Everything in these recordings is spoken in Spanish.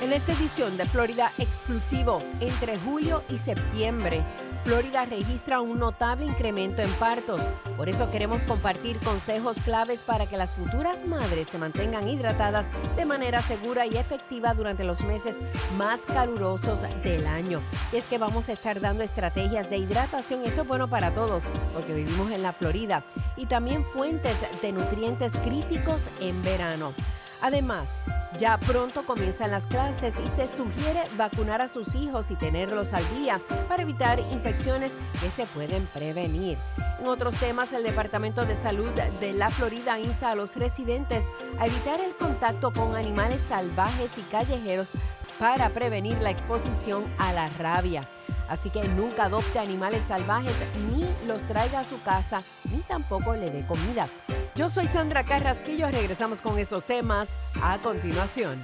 En esta edición de Florida Exclusivo, entre julio y septiembre, Florida registra un notable incremento en partos. Por eso queremos compartir consejos claves para que las futuras madres se mantengan hidratadas de manera segura y efectiva durante los meses más calurosos del año. Y es que vamos a estar dando estrategias de hidratación. Esto es bueno para todos porque vivimos en la Florida. Y también fuentes de nutrientes críticos en verano. Además, ya pronto comienzan las clases y se sugiere vacunar a sus hijos y tenerlos al día para evitar infecciones que se pueden prevenir. En otros temas, el Departamento de Salud de la Florida insta a los residentes a evitar el contacto con animales salvajes y callejeros para prevenir la exposición a la rabia. Así que nunca adopte animales salvajes, ni los traiga a su casa, ni tampoco le dé comida. Yo soy Sandra Carrasquillo, regresamos con esos temas a continuación.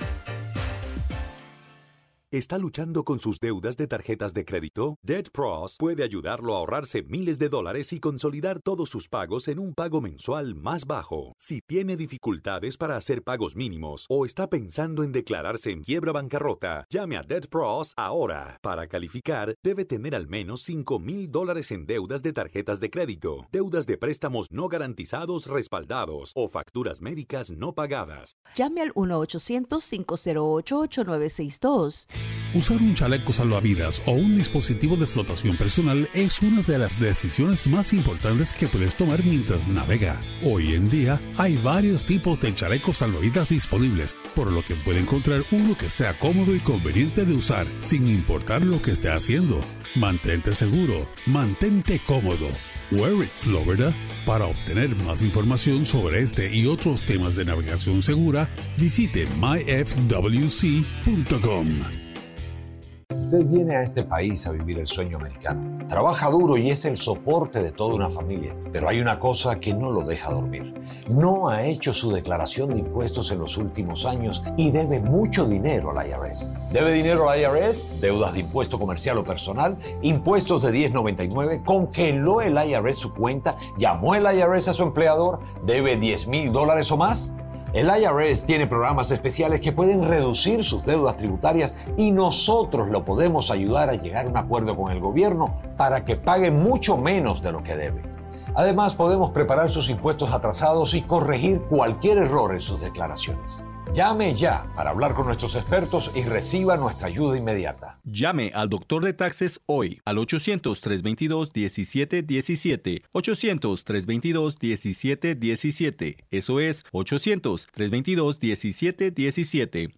¿Está luchando con sus deudas de tarjetas de crédito? DebtPros puede ayudarlo a ahorrarse miles de dólares y consolidar todos sus pagos en un pago mensual más bajo. Si tiene dificultades para hacer pagos mínimos o está pensando en declararse en quiebra bancarrota, llame a DebtPros ahora. Para calificar, debe tener al menos $5,000 en deudas de tarjetas de crédito, deudas de préstamos no garantizados respaldados o facturas médicas no pagadas. Llame al 1-800-508-8962. Usar un chaleco salvavidas o un dispositivo de flotación personal es una de las decisiones más importantes que puedes tomar mientras navega. Hoy en día hay varios tipos de chalecos salvavidas disponibles, por lo que puede encontrar uno que sea cómodo y conveniente de usar, sin importar lo que esté haciendo. Mantente seguro, mantente cómodo. Wear It Florida. Para obtener más información sobre este y otros temas de navegación segura, visite myfwc.com. Usted viene a este país a vivir el sueño americano. Trabaja duro y es el soporte de toda una familia. Pero hay una cosa que no lo deja dormir. No ha hecho su declaración de impuestos en los últimos años y debe mucho dinero al IRS. ¿Debe dinero al IRS? Deudas de impuesto comercial o personal, impuestos de 1099, congeló el IRS su cuenta, llamó el IRS a su empleador, debe $10,000 o más. El IRS tiene programas especiales que pueden reducir sus deudas tributarias y nosotros lo podemos ayudar a llegar a un acuerdo con el gobierno para que pague mucho menos de lo que debe. Además, podemos preparar sus impuestos atrasados y corregir cualquier error en sus declaraciones. Llame ya para hablar con nuestros expertos y reciba nuestra ayuda inmediata. Llame al doctor de taxes hoy al 800-322-1717. 800-322-1717. Eso es 800-322-1717.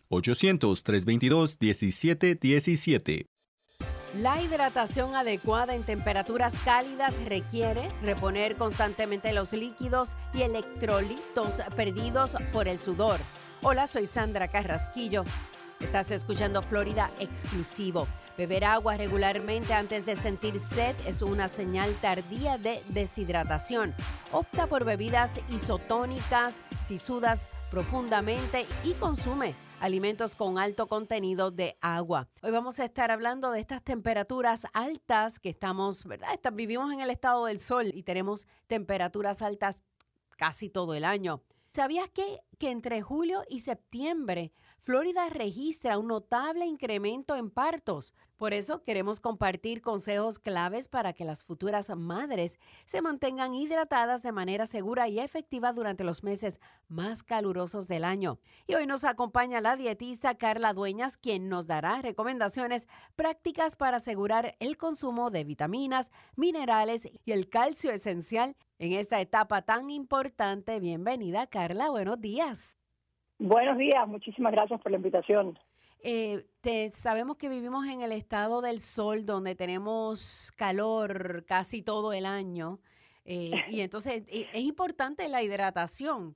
800-322-1717. La hidratación adecuada en temperaturas cálidas requiere reponer constantemente los líquidos y electrolitos perdidos por el sudor. Hola, soy Sandra Carrasquillo. Estás escuchando Florida Exclusivo. Beber agua regularmente antes de sentir sed es una señal tardía de deshidratación. Opta por bebidas isotónicas si sudas profundamente y consume alimentos con alto contenido de agua. Hoy vamos a estar hablando de estas temperaturas altas que estamos, ¿verdad? Vivimos en el estado del sol y tenemos temperaturas altas casi todo el año. ¿Sabías que entre julio y septiembre Florida registra un notable incremento en partos? Por eso queremos compartir consejos claves para que las futuras madres se mantengan hidratadas de manera segura y efectiva durante los meses más calurosos del año. Y hoy nos acompaña la dietista Carla Dueñas, quien nos dará recomendaciones prácticas para asegurar el consumo de vitaminas, minerales y el calcio esencial en esta etapa tan importante. Bienvenida, Carla. Buenos días. Buenos días. Muchísimas gracias por la invitación. Sabemos que vivimos en el estado del sol, donde tenemos calor casi todo el año. Y entonces es importante la hidratación.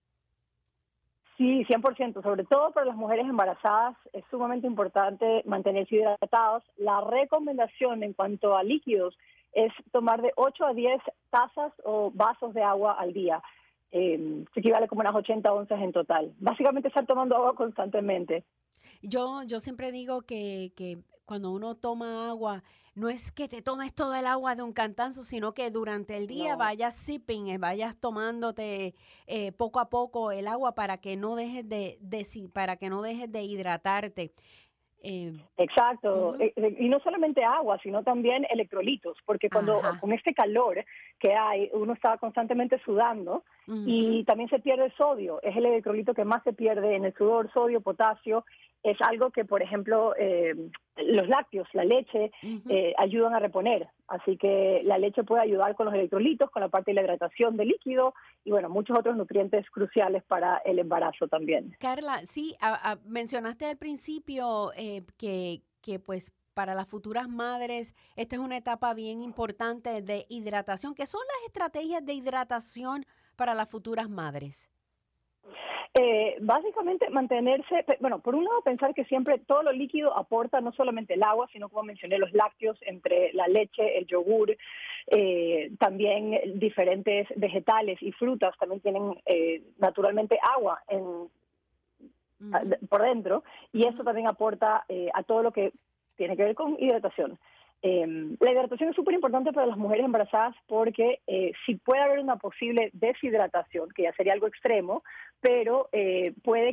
Sí, 100%. Sobre todo para las mujeres embarazadas es sumamente importante mantenerse hidratados. La recomendación en cuanto a líquidos es tomar de 8 a 10 tazas o vasos de agua al día. Se equivale como unas 80 onzas en total. Básicamente estar tomando agua constantemente. Yo siempre digo que cuando uno toma agua, no es que te tomes todo el agua de un cantazo, sino que durante el día vayas sipping, vayas tomándote poco a poco el agua para que no dejes para que no dejes de hidratarte. Exacto, y no solamente agua, sino también electrolitos, porque cuando con este calor que hay, uno está constantemente sudando y también se pierde el sodio, es el electrolito que más se pierde en el sudor, sodio, potasio. Es algo que, por ejemplo, los lácteos, la leche, ayudan a reponer. Así que la leche puede ayudar con los electrolitos, con la parte de la hidratación del líquido y, bueno, muchos otros nutrientes cruciales para el embarazo también. Carla, sí, mencionaste al principio que pues para las futuras madres esta es una etapa bien importante de hidratación. ¿Qué son las estrategias de hidratación para las futuras madres? Básicamente mantenerse, bueno, por un lado pensar que siempre todo lo líquido aporta no solamente el agua, sino como mencioné los lácteos, entre la leche, el yogur, también diferentes vegetales y frutas también tienen naturalmente agua por dentro y eso también aporta a todo lo que tiene que ver con hidratación. La hidratación es súper importante para las mujeres embarazadas porque si puede haber una posible deshidratación, que ya sería algo extremo, pero puede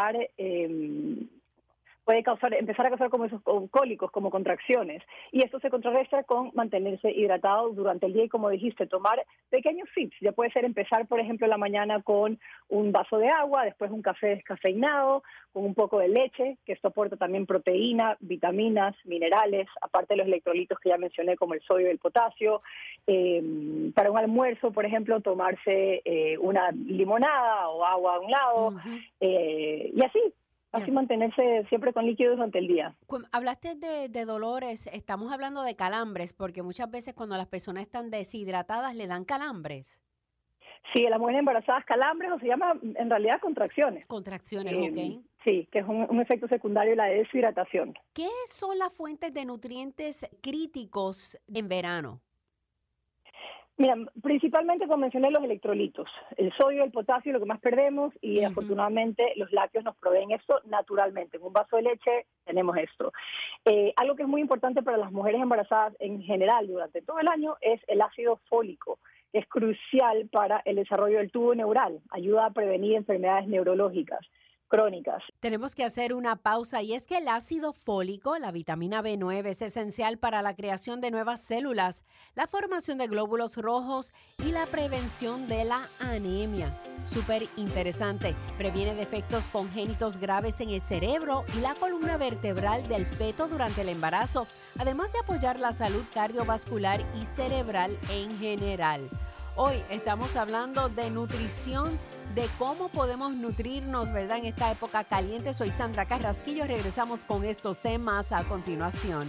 empezar a causar como esos cólicos, como contracciones. Y esto se contrarresta con mantenerse hidratado durante el día y, como dijiste, tomar pequeños sips. Ya puede ser empezar, por ejemplo, en la mañana con un vaso de agua, después un café descafeinado, con un poco de leche, que esto aporta también proteína, vitaminas, minerales, aparte de los electrolitos que ya mencioné, como el sodio y el potasio. Para un almuerzo, por ejemplo, tomarse una limonada o agua a un lado, y así mantenerse siempre con líquidos durante el día. Hablaste de dolores, estamos hablando de calambres, porque muchas veces cuando las personas están deshidratadas le dan calambres. Sí, a las mujeres embarazadas calambres, o se llama en realidad contracciones. Contracciones, ok. Sí, que es un efecto secundario de la deshidratación. ¿Qué son las fuentes de nutrientes críticos en verano? Mira, principalmente como mencioné los electrolitos, el sodio, el potasio, lo que más perdemos y afortunadamente los lácteos nos proveen esto naturalmente. En un vaso de leche tenemos esto. Algo que es muy importante para las mujeres embarazadas en general durante todo el año es el ácido fólico. Es crucial para el desarrollo del tubo neural, ayuda a prevenir enfermedades neurológicas crónicas. Tenemos que hacer una pausa y es que el ácido fólico, la vitamina B9, es esencial para la creación de nuevas células, la formación de glóbulos rojos y la prevención de la anemia. Súper interesante. Previene defectos congénitos graves en el cerebro y la columna vertebral del feto durante el embarazo, además de apoyar la salud cardiovascular y cerebral en general. Hoy estamos hablando de nutrición, de cómo podemos nutrirnos, ¿verdad? En esta época caliente. Soy Sandra Carrasquillo. Regresamos con estos temas a continuación.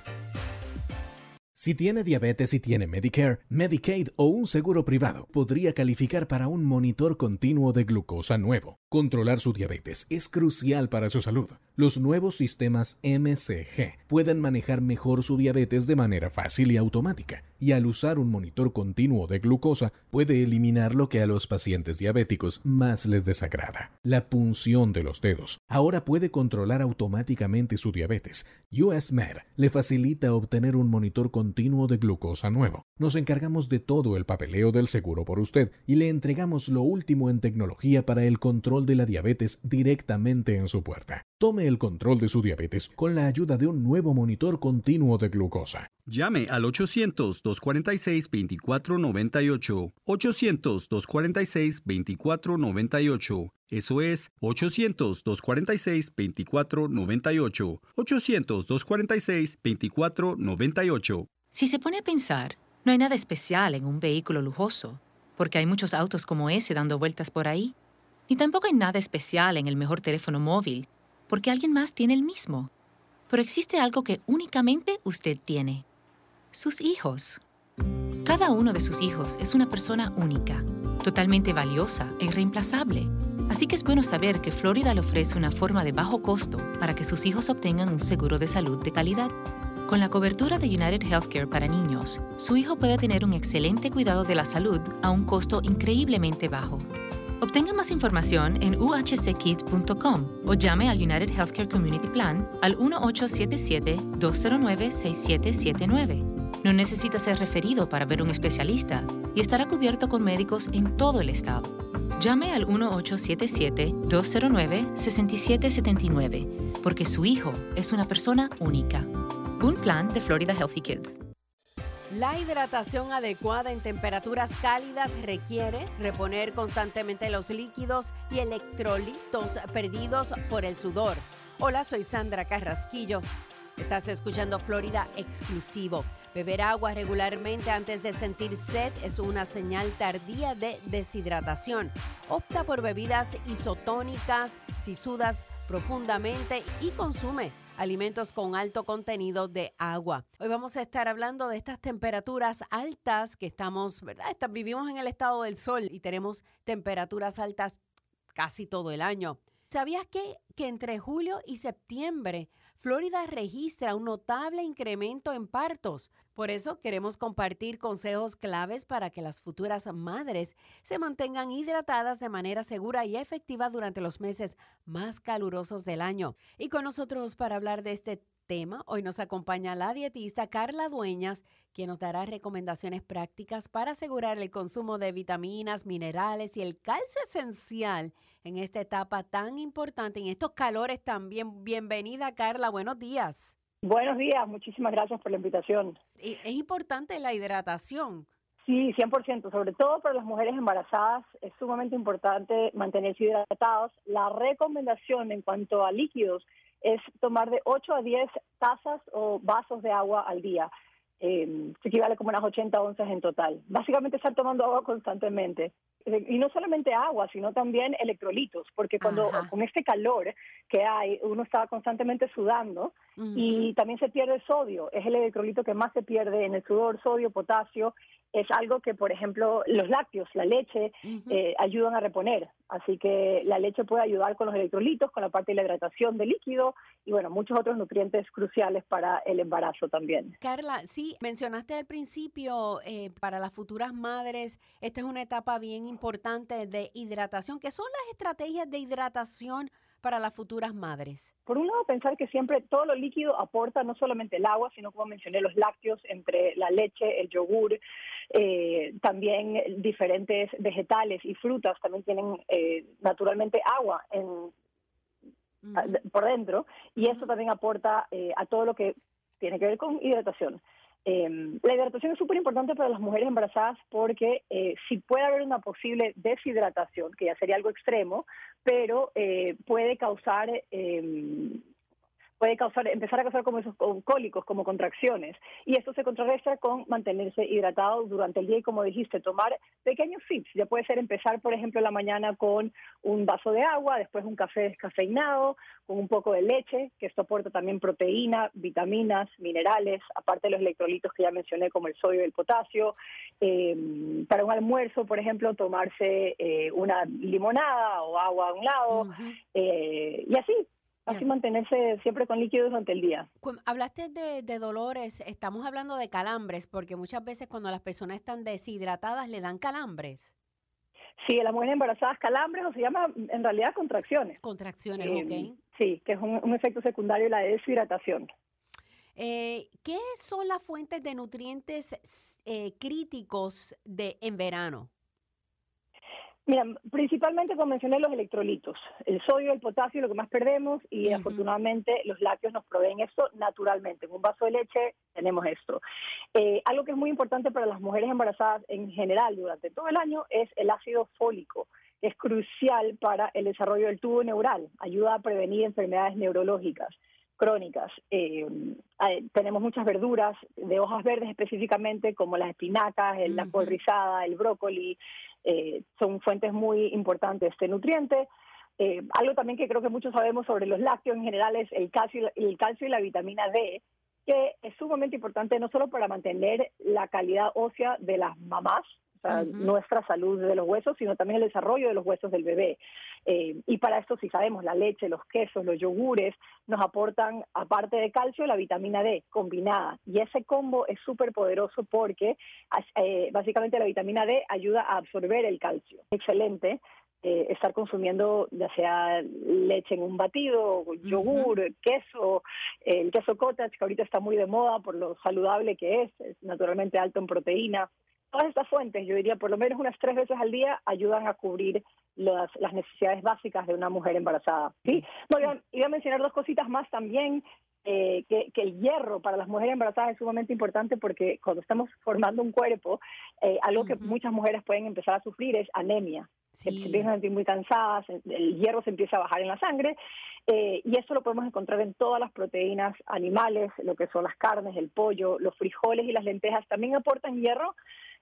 Si tiene diabetes y tiene Medicare, Medicaid o un seguro privado, podría calificar para un monitor continuo de glucosa nuevo. Controlar su diabetes es crucial para su salud. Los nuevos sistemas MCG pueden manejar mejor su diabetes de manera fácil y automática, y al usar un monitor continuo de glucosa puede eliminar lo que a los pacientes diabéticos más les desagrada: la punción de los dedos. Ahora puede controlar automáticamente su diabetes. US Med le facilita obtener un monitor continuo de glucosa nuevo. Nos encargamos de todo el papeleo del seguro por usted y le entregamos lo último en tecnología para el control de la diabetes directamente en su puerta. Tome el control de su diabetes con la ayuda de un nuevo monitor continuo de glucosa. Llame al 800-246-2498. 800-246-2498. Eso es 800-246-2498. 800-246-2498. Si se pone a pensar, no hay nada especial en un vehículo lujoso, porque hay muchos autos como ese dando vueltas por ahí. Ni tampoco hay nada especial en el mejor teléfono móvil, porque alguien más tiene el mismo. Pero existe algo que únicamente usted tiene: sus hijos. Cada uno de sus hijos es una persona única, totalmente valiosa e irreemplazable. Así que es bueno saber que Florida le ofrece una forma de bajo costo para que sus hijos obtengan un seguro de salud de calidad. Con la cobertura de United Healthcare para niños, su hijo puede tener un excelente cuidado de la salud a un costo increíblemente bajo. Obtenga más información en uhckids.com o llame al United Healthcare Community Plan al 1-877-209-6779. No necesita ser referido para ver un especialista y estará cubierto con médicos en todo el estado. Llame al 1-877-209-6779 porque su hijo es una persona única. Un plan de Florida Healthy Kids. La hidratación adecuada en temperaturas cálidas requiere reponer constantemente los líquidos y electrolitos perdidos por el sudor. Hola, soy Sandra Carrasquillo. Estás escuchando Florida Exclusivo. Beber agua regularmente antes de sentir sed es una señal tardía de deshidratación. Opta por bebidas isotónicas si sudas profundamente y consume alimentos con alto contenido de agua. Hoy vamos a estar hablando de estas temperaturas altas que estamos, ¿verdad? Vivimos en el estado del sol y tenemos temperaturas altas casi todo el año. ¿Sabías que entre julio y septiembre Florida registra un notable incremento en partos? Por eso queremos compartir consejos claves para que las futuras madres se mantengan hidratadas de manera segura y efectiva durante los meses más calurosos del año. Y con nosotros para hablar de este tema, hoy nos acompaña la dietista Carla Dueñas, quien nos dará recomendaciones prácticas para asegurar el consumo de vitaminas, minerales y el calcio esencial en esta etapa tan importante, en estos calores también. Bienvenida, Carla, buenos días. Buenos días, muchísimas gracias por la invitación. Es importante la hidratación. Sí, 100%, sobre todo para las mujeres embarazadas es sumamente importante mantenerse hidratados. La recomendación en cuanto a líquidos es tomar de 8 a 10 tazas o vasos de agua al día. Se equivale como unas 80 onzas en total. Básicamente estar tomando agua constantemente. Y no solamente agua, sino también electrolitos, porque cuando con este calor que hay, uno está constantemente sudando y también se pierde sodio. Es el electrolito que más se pierde en el sudor, sodio, potasio. Es algo que, por ejemplo, los lácteos, la leche, ayudan a reponer. Así que la leche puede ayudar con los electrolitos, con la parte de la hidratación del líquido y, bueno, muchos otros nutrientes cruciales para el embarazo también. Carla, sí, mencionaste al principio, para las futuras madres, esta es una etapa bien importante de hidratación. ¿Qué son las estrategias de hidratación para las futuras madres? Por un lado, pensar que siempre todo lo líquido aporta no solamente el agua, sino, como mencioné, los lácteos, entre la leche, el yogur, también diferentes vegetales y frutas también tienen naturalmente agua por dentro, y eso también aporta a todo lo que tiene que ver con hidratación. La hidratación es súper importante para las mujeres embarazadas porque si puede haber una posible deshidratación, que ya sería algo extremo, pero puede empezar a causar como esos cólicos, como contracciones. Y esto se contrarresta con mantenerse hidratado durante el día y, como dijiste, tomar pequeños sips. Ya puede ser empezar, por ejemplo, en la mañana con un vaso de agua, después un café descafeinado, con un poco de leche, que esto aporta también proteína, vitaminas, minerales, aparte de los electrolitos que ya mencioné, como el sodio y el potasio. Para un almuerzo, por ejemplo, tomarse una limonada o agua a un lado, y así mantenerse siempre con líquidos durante el día. Hablaste de dolores, estamos hablando de calambres, porque muchas veces cuando las personas están deshidratadas le dan calambres. Sí, a las mujeres embarazadas calambres, o se llama en realidad contracciones. Contracciones, ok. Sí, que es un efecto secundario de la deshidratación. ¿Qué son las fuentes de nutrientes críticos en verano? Mira, principalmente, como mencioné, los electrolitos. El sodio, el potasio, lo que más perdemos, y afortunadamente los lácteos nos proveen esto naturalmente. En un vaso de leche tenemos esto. Algo que es muy importante para las mujeres embarazadas en general durante todo el año es el ácido fólico. Es crucial para el desarrollo del tubo neural. Ayuda a prevenir enfermedades neurológicas crónicas. Tenemos muchas verduras de hojas verdes específicamente, como las espinacas, la col rizada, el brócoli. Son fuentes muy importantes de este nutriente. Algo también que creo que muchos sabemos sobre los lácteos en general es el calcio y la vitamina D, que es sumamente importante no solo para mantener la calidad ósea de las mamás, o sea, nuestra salud de los huesos, sino también el desarrollo de los huesos del bebé. Y para esto, sí sabemos, la leche, los quesos, los yogures nos aportan, aparte de calcio, la vitamina D combinada. Y ese combo es súper poderoso porque básicamente la vitamina D ayuda a absorber el calcio. Excelente. estar consumiendo ya sea leche en un batido, yogur, queso, el queso cottage, que ahorita está muy de moda por lo saludable que es naturalmente alto en proteína. Todas estas fuentes, yo diría por lo menos unas 3 veces al día, ayudan a cubrir las necesidades básicas de una mujer embarazada. ¿Sí? Bueno, iba a mencionar 2 cositas más también. Que el hierro para las mujeres embarazadas es sumamente importante porque cuando estamos formando un cuerpo, algo que muchas mujeres pueden empezar a sufrir es anemia. Se empiezan a sentir muy cansadas, el hierro se empieza a bajar en la sangre, y esto lo podemos encontrar en todas las proteínas animales, lo que son las carnes, el pollo, los frijoles y las lentejas también aportan hierro,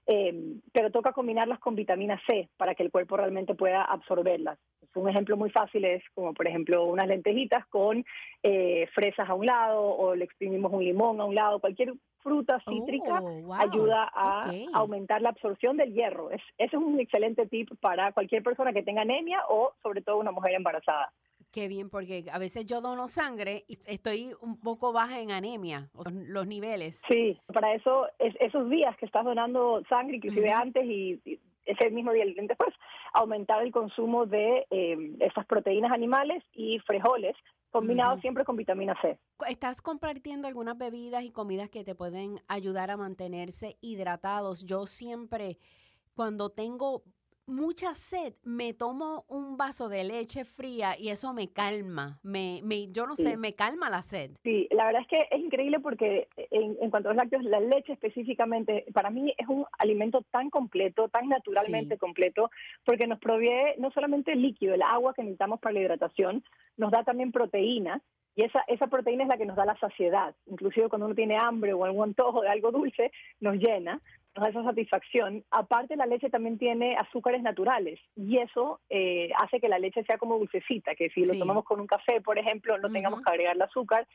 pero toca combinarlas con vitamina C para que el cuerpo realmente pueda absorberlas. Un ejemplo muy fácil es como, por ejemplo, unas lentejitas con fresas a un lado, o le exprimimos un limón a un lado. Cualquier fruta cítrica ayuda a aumentar la absorción del hierro. Ese es un excelente tip para cualquier persona que tenga anemia o sobre todo una mujer embarazada. Qué bien, porque a veces yo dono sangre y estoy un poco baja en anemia, los niveles. Sí, para eso, esos días que estás donando sangre, inclusive antes y ese mismo día y después, aumentar el consumo de esas proteínas animales y frijoles, combinados siempre con vitamina C. ¿Estás compartiendo algunas bebidas y comidas que te pueden ayudar a mantenerse hidratados? Yo siempre, cuando tengo mucha sed, me tomo un vaso de leche fría y eso me calma. Yo no sé, me calma la sed. Sí, la verdad es que es increíble porque en cuanto a los lácteos, la leche específicamente, para mí es un alimento tan completo, tan naturalmente completo, porque nos provee no solamente el líquido, el agua que necesitamos para la hidratación, nos da también proteína, y esa proteína es la que nos da la saciedad. Inclusive cuando uno tiene hambre o algún antojo de algo dulce, nos llena, nos da esa satisfacción. Aparte, la leche también tiene azúcares naturales y eso hace que la leche sea como dulcecita, que si lo tomamos con un café, por ejemplo, no tengamos que agregarle azúcar.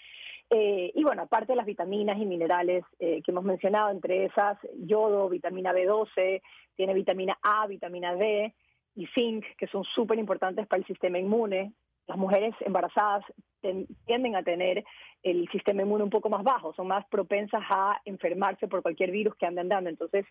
Y bueno, aparte de las vitaminas y minerales que hemos mencionado, entre esas yodo, vitamina B12, tiene vitamina A, vitamina D y zinc, que son súper importantes para el sistema inmune. Las mujeres embarazadas tienden a tener el sistema inmune un poco más bajo, son más propensas a enfermarse por cualquier virus que ande andando. Entonces,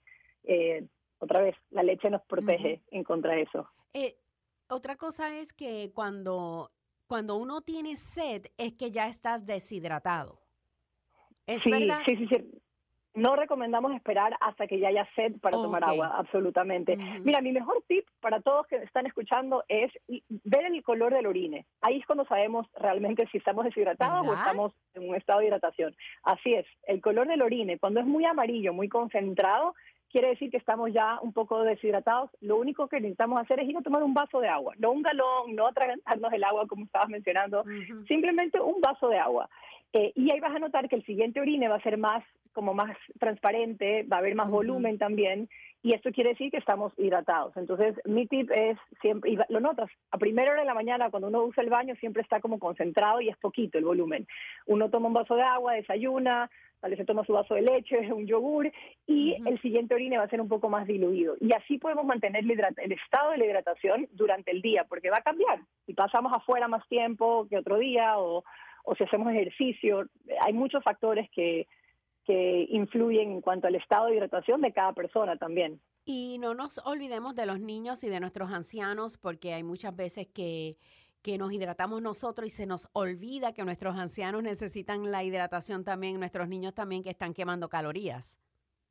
otra vez, la leche nos protege en contra de eso. Otra cosa es que cuando uno tiene sed es que ya estás deshidratado. ¿Es verdad? Sí. No recomendamos esperar hasta que ya haya sed para tomar agua, absolutamente. Mira, mi mejor tip para todos que están escuchando es ver el color del orine. Ahí es cuando sabemos realmente si estamos deshidratados o estamos en un estado de hidratación. Así es, el color del orine, cuando es muy amarillo, muy concentrado, quiere decir que estamos ya un poco deshidratados. Lo único que necesitamos hacer es ir a tomar un vaso de agua, no un galón, no atragantarnos el agua como estabas mencionando, simplemente un vaso de agua. Y ahí vas a notar que el siguiente orine va a ser más transparente, va a haber más volumen también, y esto quiere decir que estamos hidratados. Entonces, mi tip es siempre, y lo notas, a primera hora de la mañana cuando uno usa el baño siempre está como concentrado y es poquito el volumen. Uno toma un vaso de agua, desayuna, tal vez se toma su vaso de leche, un yogur, y el siguiente orine va a ser un poco más diluido. Y así podemos mantener el estado de la hidratación durante el día, porque va a cambiar. Si pasamos afuera más tiempo que otro día, o si hacemos ejercicio, hay muchos factores que influyen en cuanto al estado de hidratación de cada persona también. Y no nos olvidemos de los niños y de nuestros ancianos, porque hay muchas veces que nos hidratamos nosotros y se nos olvida que nuestros ancianos necesitan la hidratación también, nuestros niños también que están quemando calorías.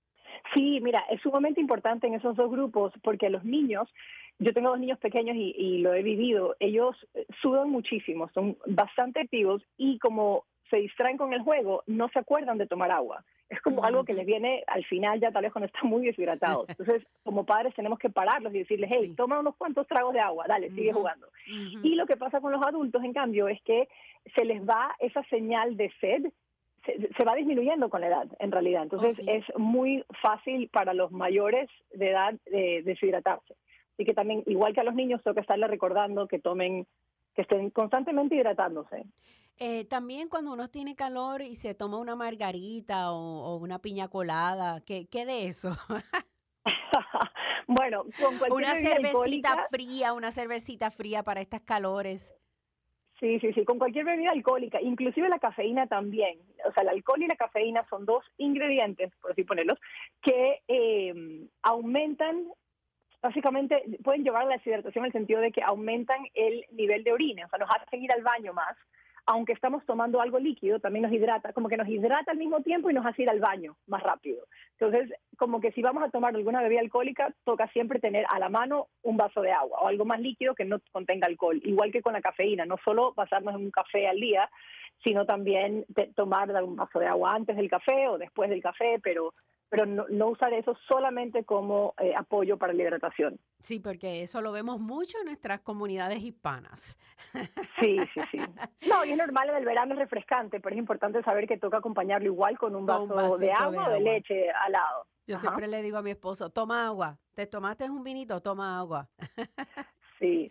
Sí, mira, es sumamente importante en esos 2 grupos, porque los niños, yo tengo 2 niños pequeños y lo he vivido, ellos sudan muchísimo, son bastante activos y como se distraen con el juego, no se acuerdan de tomar agua. Es como algo que les viene al final ya tal vez cuando están muy deshidratados. Entonces, como padres tenemos que pararlos y decirles, hey, toma unos cuantos tragos de agua, dale, sigue jugando. Y lo que pasa con los adultos, en cambio, es que se les va esa señal de sed, se va disminuyendo con la edad, en realidad. Entonces, es muy fácil para los mayores de edad deshidratarse. Así que también, igual que a los niños, tengo que estarles recordando que estén constantemente hidratándose. También cuando uno tiene calor y se toma una margarita o una piña colada, ¿qué de eso? Bueno, con cualquier una cervecita fría para estas calores. Sí, con cualquier bebida alcohólica, inclusive la cafeína también. O sea, el alcohol y la cafeína son 2 ingredientes, por así ponerlos, que aumentan básicamente pueden llevar a la deshidratación en el sentido de que aumentan el nivel de orina, o sea, nos hacen ir al baño más. Aunque estamos tomando algo líquido, también nos hidrata, como que nos hidrata al mismo tiempo y nos hace ir al baño más rápido. Entonces, como que si vamos a tomar alguna bebida alcohólica, toca siempre tener a la mano un vaso de agua o algo más líquido que no contenga alcohol. Igual que con la cafeína, no solo basarnos en un café al día, sino también tomar un vaso de agua antes del café o después del café, pero no usar eso solamente como apoyo para la hidratación. Sí, porque eso lo vemos mucho en nuestras comunidades hispanas. Sí. No, y es normal, en el verano es refrescante, pero es importante saber que toca acompañarlo igual con un vaso de agua o de leche al lado. Yo siempre le digo a mi esposo, toma agua. ¿Te tomaste un vinito? Toma agua. Sí.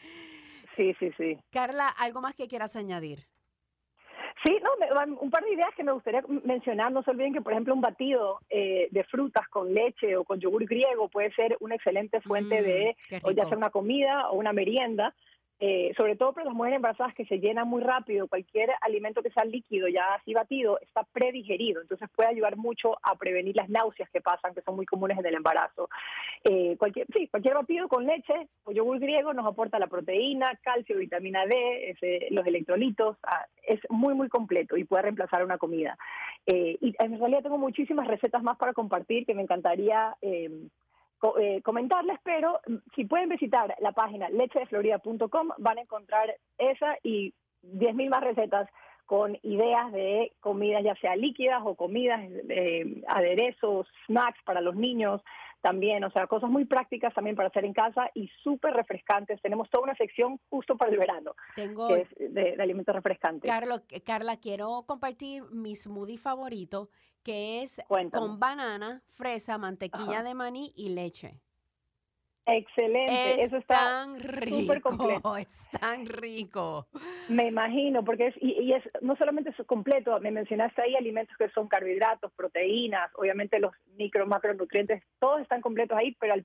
Carla, ¿algo más que quieras añadir? Sí, un par de ideas que me gustaría mencionar. No se olviden que, por ejemplo, un batido de frutas con leche o con yogur griego puede ser una excelente fuente de, o ya sea una comida o una merienda. Sobre todo para las mujeres embarazadas que se llenan muy rápido, cualquier alimento que sea líquido, ya así batido, está predigerido, entonces puede ayudar mucho a prevenir las náuseas que pasan, que son muy comunes en el embarazo. Cualquier batido con leche o yogur griego nos aporta la proteína, calcio, vitamina D, los electrolitos, es muy, muy completo y puede reemplazar una comida. Y en realidad tengo muchísimas recetas más para compartir que me encantaría comentarles, pero si pueden visitar la página lechedeflorida.com van a encontrar esa y 10,000 más recetas con ideas de comidas ya sea líquidas o comidas, aderezos, snacks para los niños también, o sea, cosas muy prácticas también para hacer en casa y súper refrescantes. Tenemos toda una sección justo para el verano, que es de alimentos refrescantes. Carla, quiero compartir mi smoothie favorito, que es con banana, fresa, mantequilla de maní y leche. Excelente, eso está tan rico, es tan rico. Me imagino, porque es no solamente es completo, me mencionaste ahí alimentos que son carbohidratos, proteínas, obviamente los macronutrientes, todos están completos ahí, pero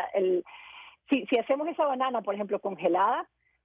si hacemos esa banana, por ejemplo, congelada,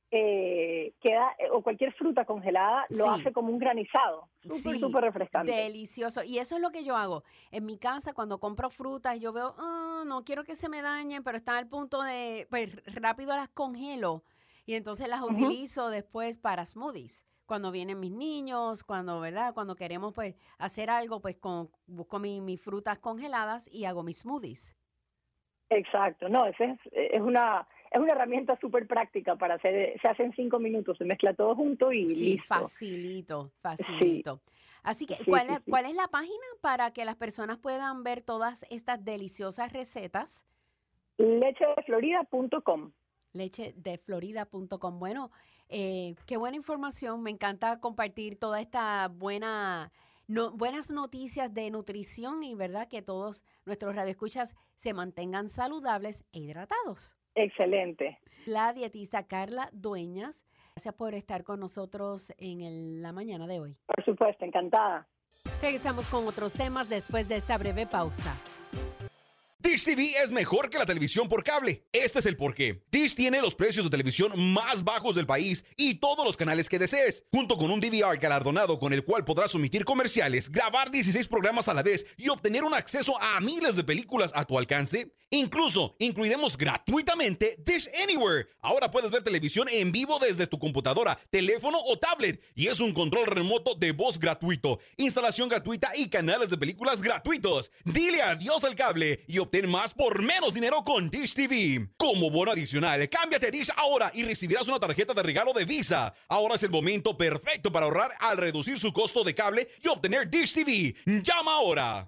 queda, o cualquier fruta congelada, lo hace como un granizado, súper refrescante. Delicioso, y eso es lo que yo hago. En mi casa, cuando compro frutas, yo veo, no quiero que se me dañen, pero están al punto de, pues rápido las congelo, y entonces las utilizo después para smoothies. Cuando vienen mis niños, cuando queremos pues hacer algo, pues busco mis frutas congeladas y hago mis smoothies. Exacto, no, es una herramienta súper práctica para hacer, se hace en 5 minutos, se mezcla todo junto y listo. Facilito. Sí. Así que, ¿cuál es la página para que las personas puedan ver todas estas deliciosas recetas? Lechedeflorida.com. Lechedeflorida.com. Bueno, qué buena información, me encanta compartir toda esta buenas noticias de nutrición y verdad que todos nuestros radioescuchas se mantengan saludables e hidratados. Excelente. La dietista Carla Dueñas, gracias por estar con nosotros en la mañana de hoy. Por supuesto, encantada. Regresamos con otros temas después de esta breve pausa. Dish TV es mejor que la televisión por cable. Este es el porqué. Dish tiene los precios de televisión más bajos del país y todos los canales que desees, junto con un DVR galardonado con el cual podrás omitir comerciales, grabar 16 programas a la vez y obtener un acceso a miles de películas a tu alcance. Incluso incluiremos gratuitamente Dish Anywhere. Ahora puedes ver televisión en vivo desde tu computadora, teléfono o tablet y es un control remoto de voz gratuito, instalación gratuita y canales de películas gratuitos. Dile adiós al cable y obtén más por menos dinero con Dish TV. Como bono adicional, cámbiate a Dish ahora y recibirás una tarjeta de regalo de Visa. Ahora es el momento perfecto para ahorrar al reducir su costo de cable y obtener Dish TV. Llama ahora.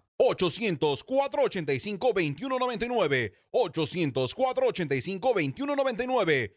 800-485-2199. 800-485-2199.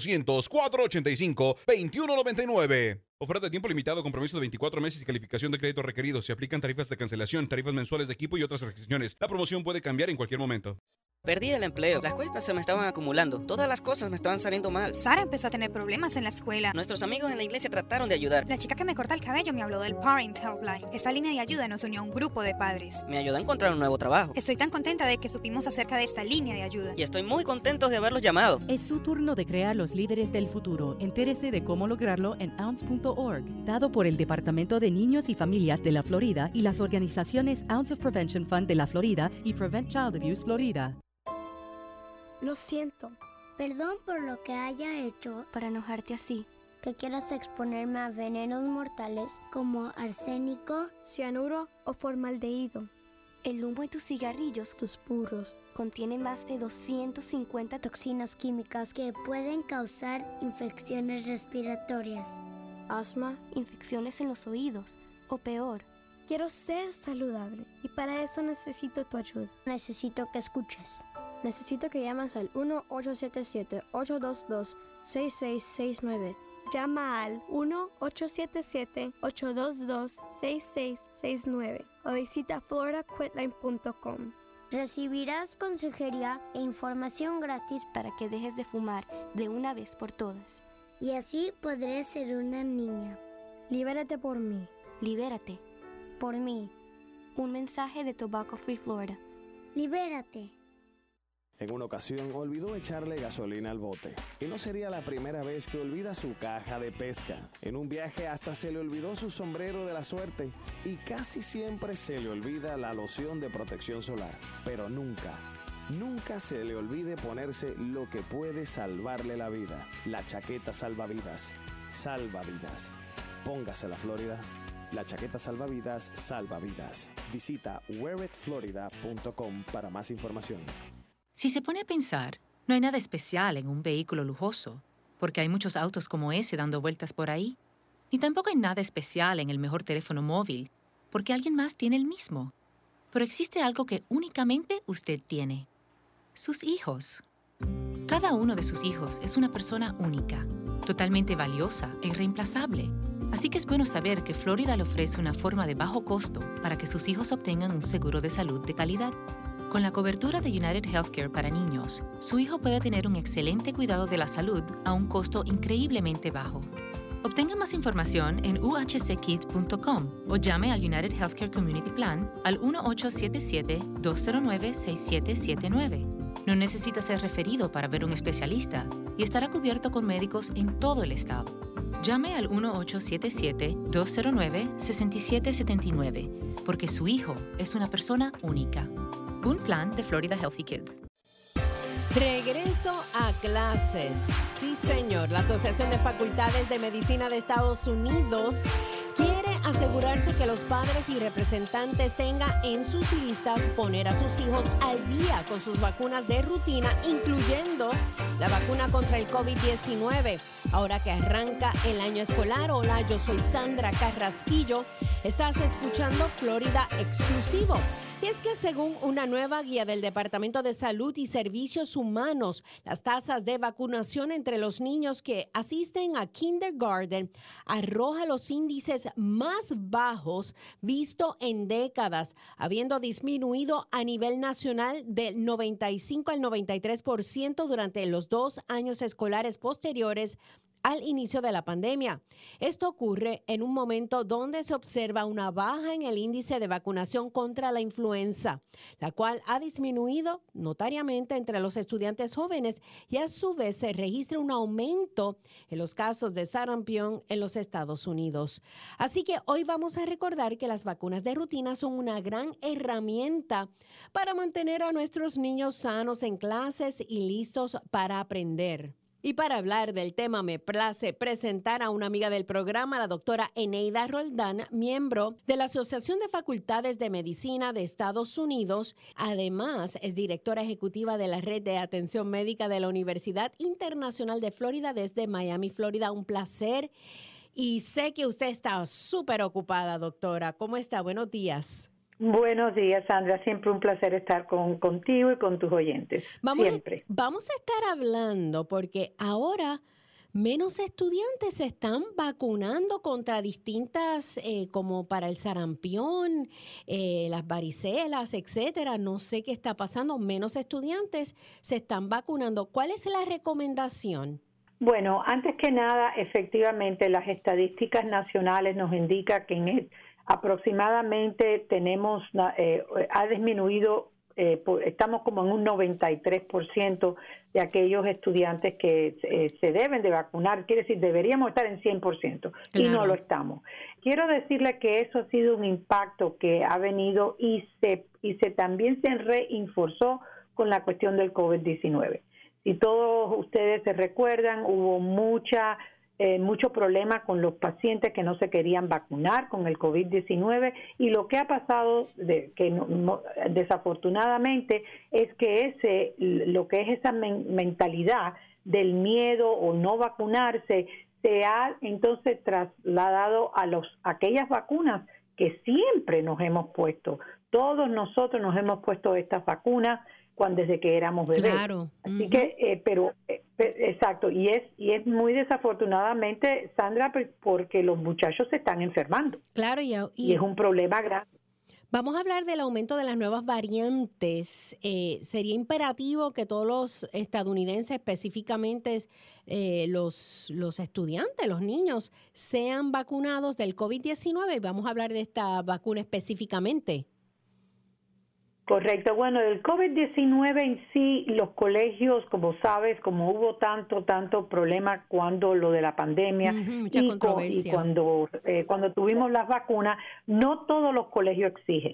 800-485-2199. Oferta de tiempo limitado, compromiso de 24 meses y calificación de crédito requerido. Se aplican tarifas de cancelación, tarifas mensuales de equipo y otras restricciones. La promoción puede cambiar en cualquier momento. Perdí el empleo, las cuentas se me estaban acumulando, todas las cosas me estaban saliendo mal. Sara empezó a tener problemas en la escuela. Nuestros amigos en la iglesia trataron de ayudar. La chica que me corta el cabello me habló del Parent Helpline. Esta línea de ayuda nos unió a un grupo de padres. Me ayudó a encontrar un nuevo trabajo. Estoy tan contenta de que supimos acerca de esta línea de ayuda. Y estoy muy contento de haberlos llamado. Es su turno de crear los líderes del futuro. Entérese de cómo lograrlo en ounce.org. Dado por el Departamento de Niños y Familias de la Florida y las organizaciones Ounce of Prevention Fund de la Florida y Prevent Child Abuse Florida. Lo siento. Perdón por lo que haya hecho para enojarte así. Que quieras exponerme a venenos mortales como arsénico, cianuro o formaldehído. El humo de tus cigarrillos, tus puros, contiene más de 250 toxinas químicas que pueden causar infecciones respiratorias, asma, infecciones en los oídos o peor. Quiero ser saludable y para eso necesito tu ayuda. Necesito que escuches. Necesito que llames al 1-877-822-6669. Llama al 1-877-822-6669 o visita floridaquitline.com. Recibirás consejería e información gratis para que dejes de fumar de una vez por todas. Y así podré ser una niña. Libérate por mí. Libérate. Por mí. Un mensaje de Tobacco Free Florida. Libérate. En una ocasión olvidó echarle gasolina al bote. Y no sería la primera vez que olvida su caja de pesca. En un viaje hasta se le olvidó su sombrero de la suerte. Y casi siempre se le olvida la loción de protección solar. Pero nunca se le olvide ponerse lo que puede salvarle la vida. La chaqueta salvavidas. Salva vidas. Póngase la Florida. La chaqueta salvavidas salva vidas. Visita wearitflorida.com para más información. Si se pone a pensar, no hay nada especial en un vehículo lujoso, porque hay muchos autos como ese dando vueltas por ahí. Ni tampoco hay nada especial en el mejor teléfono móvil, porque alguien más tiene el mismo. Pero existe algo que únicamente usted tiene. Sus hijos. Cada uno de sus hijos es una persona única, totalmente valiosa e irreemplazable. Así que es bueno saber que Florida le ofrece una forma de bajo costo para que sus hijos obtengan un seguro de salud de calidad. Con la cobertura de United Healthcare para niños, su hijo puede tener un excelente cuidado de la salud a un costo increíblemente bajo. Obtenga más información en uhckids.com o llame al United Healthcare Community Plan al 1-877-209-6779. No necesita ser referido para ver un especialista y estará cubierto con médicos en todo el estado. Llame al 1-877-209-6779 porque su hijo es una persona única. Un plan de Florida Healthy Kids. Regreso a clases. Sí, señor. La Asociación de Facultades de Medicina de Estados Unidos quiere asegurarse que los padres y representantes tengan en sus listas poner a sus hijos al día con sus vacunas de rutina, incluyendo la vacuna contra el COVID-19. Ahora que arranca el año escolar, hola, yo soy Sandra Carrasquillo. Estás escuchando Florida Exclusivo. Y es que según una nueva guía del Departamento de Salud y Servicios Humanos, las tasas de vacunación entre los niños que asisten a kindergarten arroja los índices más bajos visto en décadas, habiendo disminuido a nivel nacional del 95 al 93% durante los 2 años escolares posteriores al inicio de la pandemia. Esto ocurre en un momento donde se observa una baja en el índice de vacunación contra la influenza, la cual ha disminuido notariamente entre los estudiantes jóvenes y a su vez se registra un aumento en los casos de sarampión en los Estados Unidos. Así que hoy vamos a recordar que las vacunas de rutina son una gran herramienta para mantener a nuestros niños sanos en clases y listos para aprender. Y para hablar del tema me place presentar a una amiga del programa, la doctora Eneida Roldán, miembro de la Asociación de Facultades de Medicina de Estados Unidos. Además, es directora ejecutiva de la Red de Atención Médica de la Universidad Internacional de Florida desde Miami, Florida. Un placer. Y sé que usted está súper ocupada, doctora. ¿Cómo está? Buenos días. Buenos días, Sandra. Siempre un placer estar contigo y con tus oyentes. Siempre. Vamos a estar hablando porque ahora menos estudiantes se están vacunando contra distintas, como para el sarampión, las varicelas, etcétera. No sé qué está pasando. Menos estudiantes se están vacunando. ¿Cuál es la recomendación? Bueno, antes que nada, efectivamente, las estadísticas nacionales nos indican que aproximadamente tenemos, ha disminuido, estamos como en un 93% de aquellos estudiantes que se deben de vacunar. Quiere decir, deberíamos estar en 100% y no lo estamos. Quiero decirle que eso ha sido un impacto que ha venido y también se reinforzó con la cuestión del COVID-19. Si todos ustedes se recuerdan, hubo mucho problema con los pacientes que no se querían vacunar con el COVID-19 y lo que ha pasado, desafortunadamente, es que lo que es esa mentalidad del miedo o no vacunarse se ha entonces trasladado a aquellas vacunas que siempre nos hemos puesto. Todos nosotros nos hemos puesto estas vacunas desde que éramos bebés. Claro. Así que, exacto, y es muy desafortunadamente, Sandra, porque los muchachos se están enfermando. Claro, y es un problema grande. Vamos a hablar del aumento de las nuevas variantes. ¿Sería imperativo que todos los estadounidenses, específicamente los estudiantes, los niños, sean vacunados del COVID-19? Vamos a hablar de esta vacuna específicamente. Correcto. Bueno, el COVID-19 en sí, los colegios, como sabes, como hubo tanto problema cuando lo de la pandemia mucha controversia. Y cuando tuvimos las vacunas, no todos los colegios exigen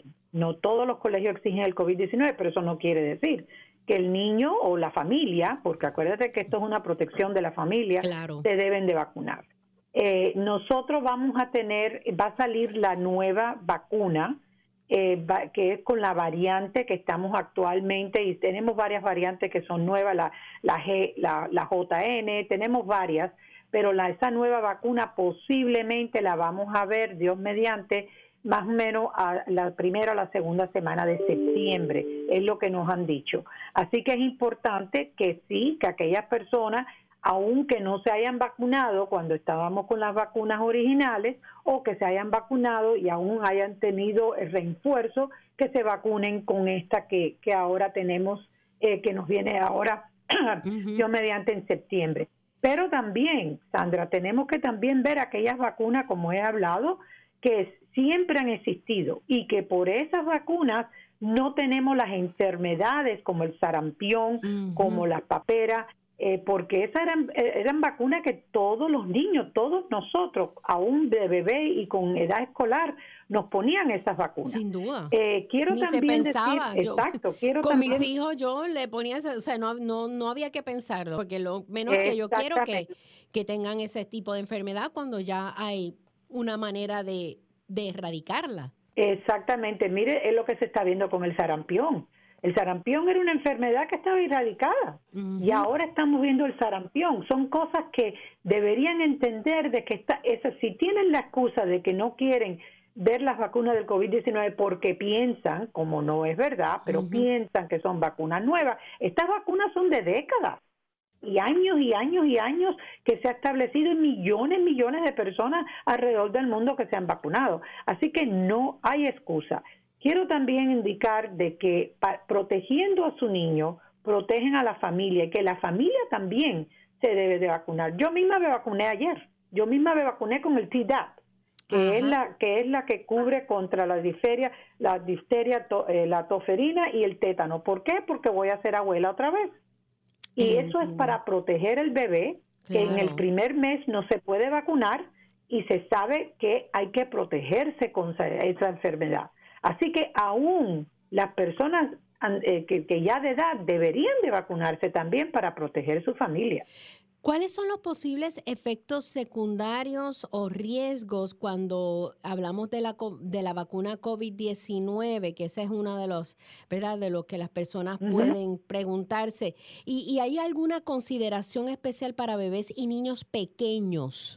el COVID-19, pero eso no quiere decir que el niño o la familia, porque acuérdate que esto es una protección de la familia, claro, se deben de vacunar. Nosotros va a salir la nueva vacuna, que es con la variante que estamos actualmente, y tenemos varias variantes que son nuevas, la JN, tenemos varias, pero esa nueva vacuna posiblemente la vamos a ver, Dios mediante, más o menos a la primera o la segunda semana de septiembre, es lo que nos han dicho. Así que es importante que aquellas personas, aunque no se hayan vacunado cuando estábamos con las vacunas originales, o que se hayan vacunado y aún hayan tenido el refuerzo, que se vacunen con esta que ahora tenemos, que nos viene ahora, yo mediante en septiembre. Pero también, Sandra, tenemos que también ver aquellas vacunas, como he hablado, que siempre han existido y que por esas vacunas no tenemos las enfermedades como el sarampión, como las paperas, porque esas eran vacunas que todos los niños, todos nosotros, aún de bebé y con edad escolar, nos ponían esas vacunas. Sin duda. Quiero Ni también se pensaba. Decir, exacto. Quiero con también, mis hijos yo le ponía, o sea, no había que pensarlo, porque lo menos que yo quiero que tengan ese tipo de enfermedad cuando ya hay una manera de erradicarla. Exactamente. Mire, es lo que se está viendo con el sarampión. El sarampión era una enfermedad que estaba erradicada y ahora estamos viendo el sarampión. Son cosas que deberían entender de que si tienen la excusa de que no quieren ver las vacunas del COVID-19 porque piensan, como no es verdad, pero piensan que son vacunas nuevas. Estas vacunas son de décadas y años y años y años que se ha establecido en millones de personas alrededor del mundo que se han vacunado. Así que no hay excusa. Quiero también indicar de que protegiendo a su niño, protegen a la familia y que la familia también se debe de vacunar. Yo misma me vacuné ayer. Yo misma me vacuné con el Tdap, que es la que cubre contra la difteria, la toferina y el tétano. ¿Por qué? Porque voy a ser abuela otra vez. Y eso es para proteger al bebé, que en el primer mes no se puede vacunar y se sabe que hay que protegerse contra esa enfermedad. Así que aún las personas que ya de edad deberían de vacunarse también para proteger su familia. ¿Cuáles son los posibles efectos secundarios o riesgos cuando hablamos de la vacuna COVID-19? Que ese es uno de los, ¿verdad?, de los que las personas pueden preguntarse. ¿Y hay alguna consideración especial para bebés y niños pequeños?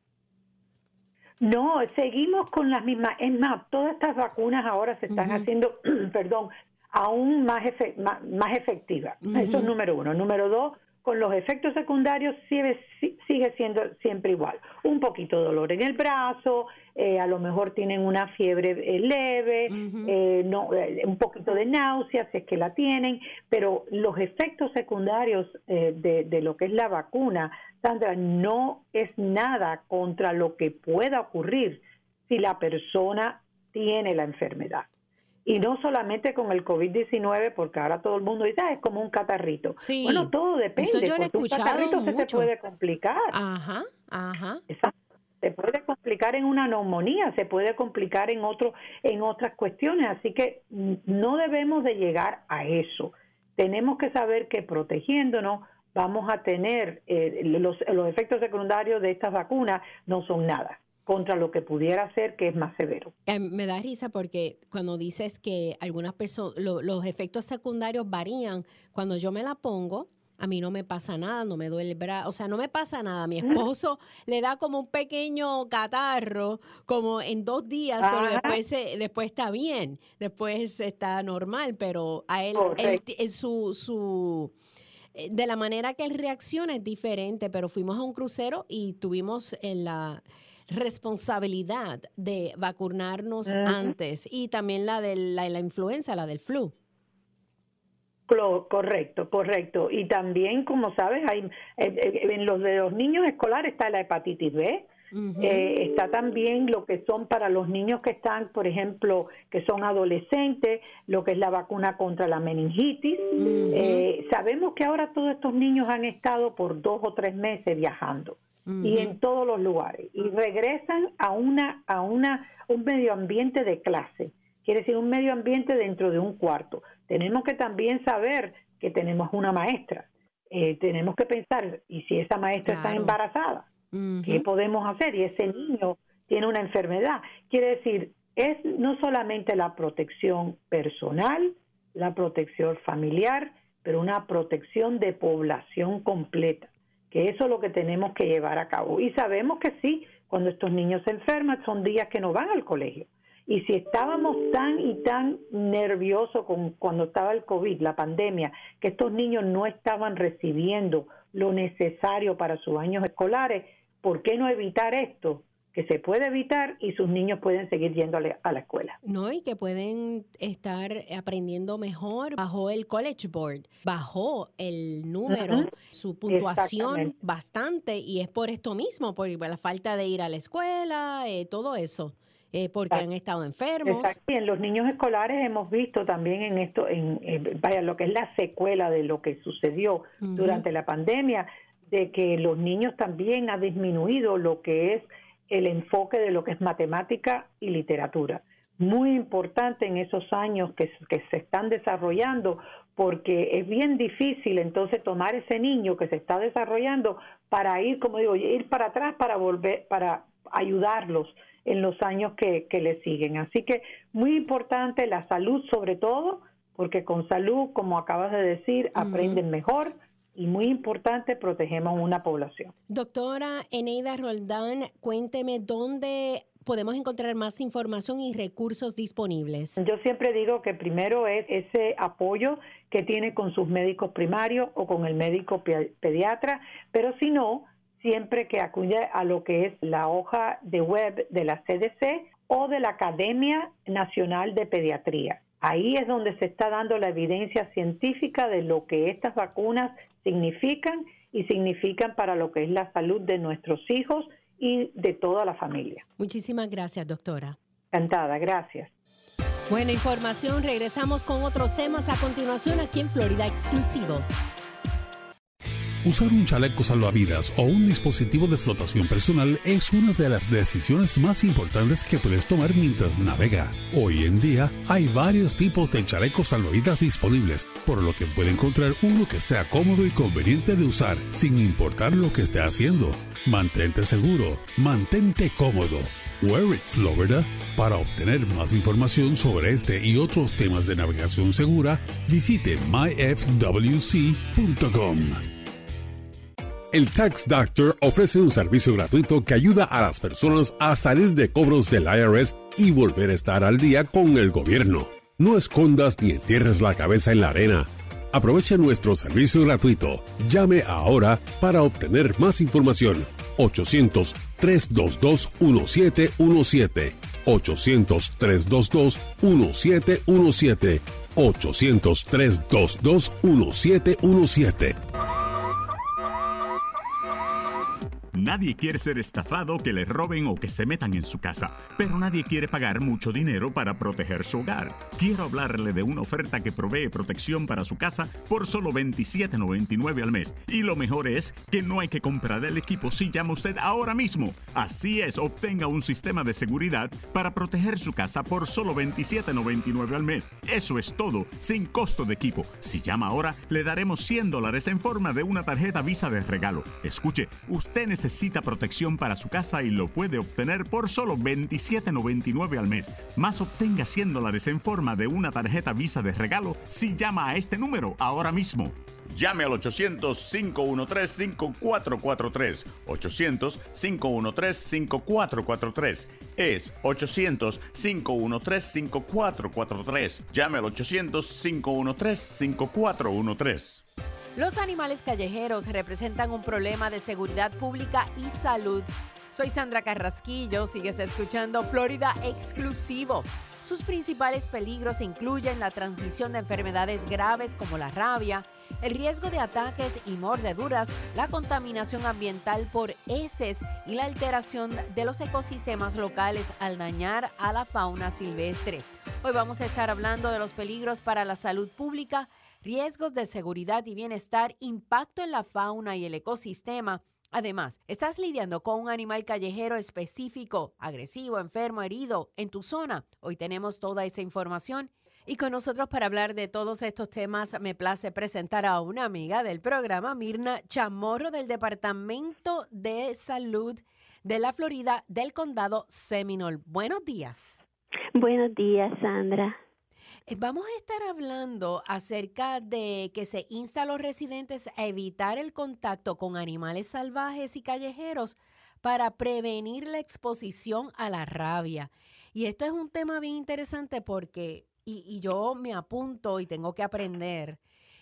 No, seguimos con las mismas. Es más, todas estas vacunas ahora se están haciendo, aún más efectivas. Eso es número uno. Número dos, con los efectos secundarios sigue siendo siempre igual. Un poquito de dolor en el brazo, a lo mejor tienen una fiebre leve, un poquito de náusea si es que la tienen, pero los efectos secundarios de lo que es la vacuna, Sandra, no es nada contra lo que pueda ocurrir si la persona tiene la enfermedad. Y no solamente con el COVID-19, porque ahora todo el mundo dice, es como un catarrito. Sí, bueno, todo depende. Eso yo lo he porque escuchado un catarrito mucho. se puede complicar. Exacto. Se puede complicar en una neumonía, se puede complicar en otras cuestiones. Así que no debemos de llegar a eso. Tenemos que saber que protegiéndonos vamos a tener los efectos secundarios de estas vacunas no son nada contra lo que pudiera ser que es más severo. Me da risa porque cuando dices que algunas personas, los efectos secundarios varían, cuando yo me la pongo, a mí no me pasa nada, no me duele el brazo, o sea, no me pasa nada. A mi esposo le da como un pequeño catarro, como en 2 días, pero después está bien, después está normal, pero a él de la manera que él reacciona es diferente, pero fuimos a un crucero y tuvimos la responsabilidad de vacunarnos antes, y también la de la influenza, la del flu. Correcto. Y también, como sabes, hay en los de los niños escolares está la hepatitis B, está también lo que son para los niños que están, por ejemplo, que son adolescentes, lo que es la vacuna contra la meningitis. Sabemos que ahora todos estos niños han estado por 2 o 3 meses viajando y en todos los lugares, y regresan a un medio ambiente de clase. Quiere decir, un medio ambiente dentro de un cuarto. Tenemos que también saber que tenemos una maestra. Tenemos que pensar, ¿y si esa maestra está embarazada? ¿Qué podemos hacer? Y ese niño tiene una enfermedad. Quiere decir, es no solamente la protección personal, la protección familiar, pero una protección de población completa, que eso es lo que tenemos que llevar a cabo. Y sabemos que sí, cuando estos niños se enferman, son días que no van al colegio. Y si estábamos tan nerviosos cuando estaba el COVID, la pandemia, que estos niños no estaban recibiendo lo necesario para sus años escolares, ¿por qué no evitar esto? Que se puede evitar y sus niños pueden seguir yendo a la escuela. No, y que pueden estar aprendiendo mejor. Bajó el College Board, bajó el número, su puntuación bastante, y es por esto mismo, por la falta de ir a la escuela, todo eso. Porque han estado enfermos. Exacto. Y en los niños escolares hemos visto también en esto, lo que es la secuela de lo que sucedió durante la pandemia, de que los niños también ha disminuido lo que es el enfoque de lo que es matemática y literatura. Muy importante en esos años que se están desarrollando, porque es bien difícil entonces tomar ese niño que se está desarrollando para ir, como digo, ir para atrás para volver, para ayudarlos en los años que le siguen. Así que muy importante la salud sobre todo, porque con salud, como acabas de decir, aprenden mejor, y muy importante, protegemos una población. Doctora Eneida Roldán, cuénteme dónde podemos encontrar más información y recursos disponibles. Yo siempre digo que primero es ese apoyo que tiene con sus médicos primarios o con el médico pediatra, pero si no, siempre que acude a lo que es la hoja de web de la CDC o de la Academia Nacional de Pediatría. Ahí es donde se está dando la evidencia científica de lo que estas vacunas significan para lo que es la salud de nuestros hijos y de toda la familia. Muchísimas gracias, doctora. Encantada, gracias. Buena información, regresamos con otros temas a continuación aquí en Florida Exclusivo. Usar un chaleco salvavidas o un dispositivo de flotación personal es una de las decisiones más importantes que puedes tomar mientras navega. Hoy en día hay varios tipos de chalecos salvavidas disponibles, por lo que puede encontrar uno que sea cómodo y conveniente de usar, sin importar lo que esté haciendo. Mantente seguro, mantente cómodo. Wear It Florida. Para obtener más información sobre este y otros temas de navegación segura, visite myfwc.com. El Tax Doctor ofrece un servicio gratuito que ayuda a las personas a salir de cobros del IRS y volver a estar al día con el gobierno. No escondas ni entierres la cabeza en la arena. Aproveche nuestro servicio gratuito. Llame ahora para obtener más información. 800-322-1717. 800-322-1717. 800-322-1717. Nadie quiere ser estafado, que le roben o que se metan en su casa, pero nadie quiere pagar mucho dinero para proteger su hogar. Quiero hablarle de una oferta que provee protección para su casa por solo $27.99 al mes. Y lo mejor es que no hay que comprar el equipo si llama usted ahora mismo. Así es, obtenga un sistema de seguridad para proteger su casa por solo $27.99 al mes. Eso es todo, sin costo de equipo. Si llama ahora, le daremos $100 en forma de una tarjeta Visa de regalo. Escuche, usted necesita protección para su casa y lo puede obtener por solo $27.99 al mes. Más obtenga $100 en forma de una tarjeta Visa de regalo si llama a este número ahora mismo. Llame al 800-513-5443. 800-513-5443. Es 800-513-5443. Llame al 800-513-5413. Los animales callejeros representan un problema de seguridad pública y salud. Soy Sandra Carrasquillo, sigues escuchando Florida Exclusivo. Sus principales peligros incluyen la transmisión de enfermedades graves como la rabia, el riesgo de ataques y mordeduras, la contaminación ambiental por heces y la alteración de los ecosistemas locales al dañar a la fauna silvestre. Hoy vamos a estar hablando de los peligros para la salud pública, riesgos de seguridad y bienestar, impacto en la fauna y el ecosistema. Además, ¿estás lidiando con un animal callejero específico, agresivo, enfermo, herido en tu zona? Hoy tenemos toda esa información. Y con nosotros para hablar de todos estos temas me place presentar a una amiga del programa, Mirna Chamorro, del Departamento de Salud de la Florida del Condado Seminole. Buenos días. Buenos días, Sandra. Vamos a estar hablando acerca de que se insta a los residentes a evitar el contacto con animales salvajes y callejeros para prevenir la exposición a la rabia. Y esto es un tema bien interesante porque, y yo me apunto y tengo que aprender,